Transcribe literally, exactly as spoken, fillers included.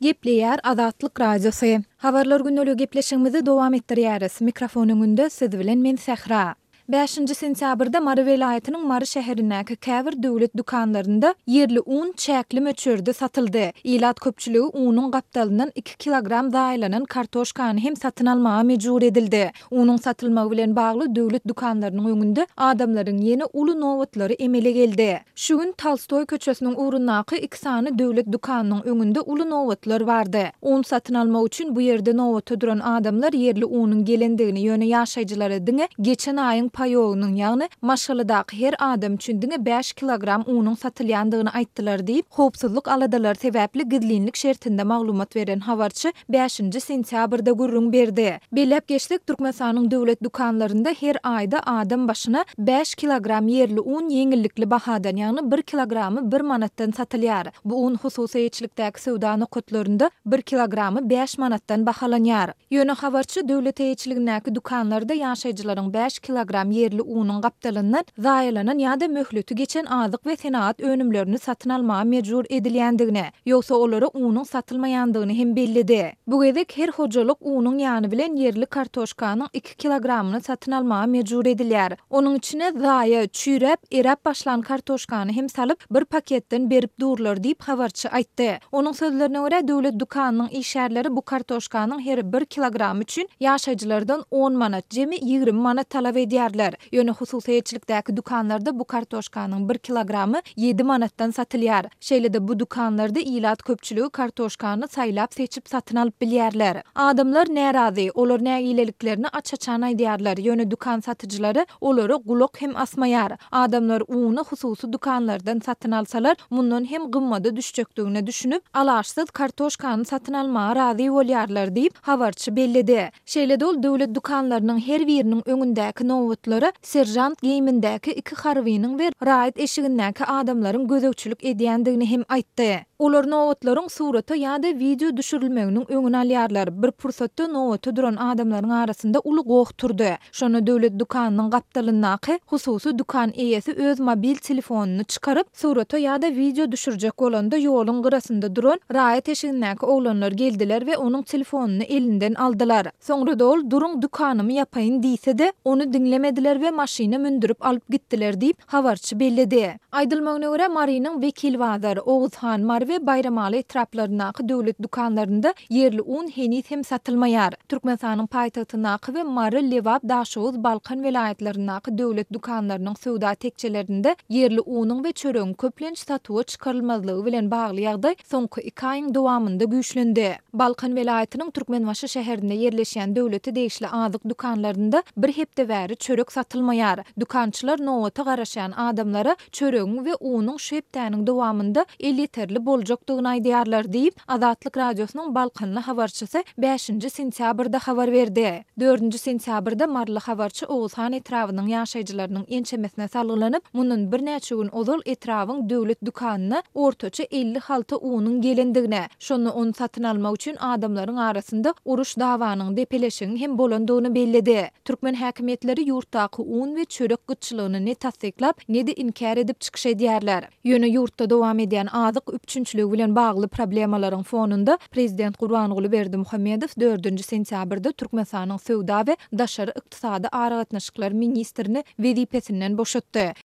Gepleýär Azatlyk Radiosu. Habarlar günnäli gepleşigimizi dowam etdirýäris. Mikrofonuň önünde siz bilen men Sehra. beşinji sentýabrda Mary welaýatynyň Mary şäherindäki käbir döwlet dukanlarynda yerli un çäkli möçürde satyldy. Ilat köpçüligi unyň gapdalyndan iki kilogram daýlanan kartoşkany hem satyn almaga mejbur edildi. Unyň satylmagy bilen bagly döwlet dukanlarynyň öňünde adamlaryň ýene uly nowatlary emele geldi. Şu gün Tolstoy köçesiniň urunaky iki sany döwlet dukanynyň öňünde uly nowatlar bardy. Un satyn almak üçin bu ýerde nowat duran adamlar yerli unyň gelendigini ýöne ýaşaýjylary diňe geçen aýyň payogynyň ýagny maşgalydaky her adam üçin diňe beş kilogram unyň satylýandygyny aýtdylar diýip howpsuzlyk aladalar sebäpli gidlinlik şertinde maglumat beren habarçy beşinji sentýabrda gurrun berdi. Belep geçlik Türkmenistanyň döwlet dukanlarynda her aýda adam başyna beş kilogram yerli un ýeňillikli bahadan ýagny bir kilogramy bir manatdan satylýar. Bu un hususy eýçilikdäki sowda nokatlarynda bir kilogramy beş manatdan bahalanýar. Ýöne habarçy döwlet eýçiligindäki dukanlarda ýaşaýjylaryň beş kilogram yerli unyň gapdalyndan zaýalanan ýa-da möhleti geçen azyk we senaat önümlerini satyn almaga mejbur edilýändigini, ýogsa olary unyň satylmaýandygyny hem bellidi. Bu gezek her hojalyk unyň ýany bilen yerli kartoşkanyň iki kilogramyny satyn almaga mejbur edilýär. Onuň içine zaýa, çüýrep, erap başlan kartoşkany hem salyp bir paketden berip durlar diýip habarçy aýtdy. Onuň sözlerine görä döwlet dukanynyň işgärleri bu kartoşkanyň her bir kilogram üçin ýaşaýjylardan on manat, jemi ýygrimi manat talap edýärler. Ýöne hususy eýçilikdäki dukanlarda bu kartoşkanyň bir kilogramy ýedi manatdan satylýar. Şeýle-de bu dukanlarda ilat köpçüligi kartoşkany saýlap seçip satyn alyp bilýärler. Adamlar närazy, olar nägileliklerini açaçan aýdýarlar. Ýöne dukan satyjylary olary gulak hem asmaýar. Adamlar uny hususy dukanlardan satyn alsalar, mundan hem gymmada düşjekdigine düşünüp, alaşsyz kartoşkany satyn almaga razy bolýarlar diýip habarçy bellidi. Şeýle-de ol döwlet dukanlarynyň her biriniň öňündäki nowatlary serjant giyimindäki iki harwynyň we raýat eşigindäki adamlaryň gözegçilik edýändigini hem aýtdy. Olar nowatlaryň suraty ýa-da video düşürilmeginiň öňüni alýarlar. Bir pursatda nowaty duran adamlaryň arasynda uly gowuk turdy. Şonu döwlet dukanynyň gapdalyndaky hususy dukan eýesi öz mobil telefonuny çykaryp suraty ýa-da video düşürjek bolanda ýoluň gyrasynda duran raýat eşigindäki oglanlar geldiler we onuň telefonuny elinden aldylar. Soňra da ol duruň dukanymy ýapaýyn diýse-de onu dinlemediler we maşyna mündürip alyp gitdiler diýip habarçy bellidi. Aýdylmagyna görä Marynyň wekil wazary Oguzhan Mary we Bayramaly etraplarynaky döwlet dukanlarynda yerli un henüz hem satylmaýar. Türkmenistanyň paýtagtyndaky we Mary Lewap Daşowuz Balkan welaýatlarynaky döwlet dukanlarynyň sowda tekçelerinde yerli unyň we çöregiň köplenç satyga çykarylmazlygy bilen bagly ýagdaý soňky iki aýyň dowamynda güýçlendi. Balkan welaýatynyň Türkmenbaşy şäherinde ýerleşýän döwleti degişli azyk dukanlarynda bir hepde bäri çörek satylmaýar. Dukançylar nowata garaşan adamlara çöregiň we unyň şu hepdäniň dowamynda eliterli boljakdygyny aýdýarlar diýip Azatlyk Radiosynyň Balkanly habarçysy beşinji sentýabrda habar berdi. dördünji sentýabrda marly habarçy Oguzhan etrawynyň ýaşaýjylarynyň ençemesine salgylanyp, mundan bir näçe gün ozal etrawyň döwlet dukanyna ortaça elli halta unyň gelendigine, şonu onu satyn almak üçin adamlaryň arasynda uruş dawanyň depeleşigiň hem bolandygyny bellidi. Türkmen häkimetleri ýurtdaky un we çörek gytçylygyny ne tasdiklap, ne de inkar edip çykyş edýärler. Ýöne ýurtda dowam edýän azyk üpçünçligi bilen bagly problemalaryň fonunda Prezident Gurbanuly Berdimuhammedow dördünji sentýabrda Türkmenistanyň sowda we daşary ykdysady aragatnaşyklar ministrini wezipesinden boşatdy.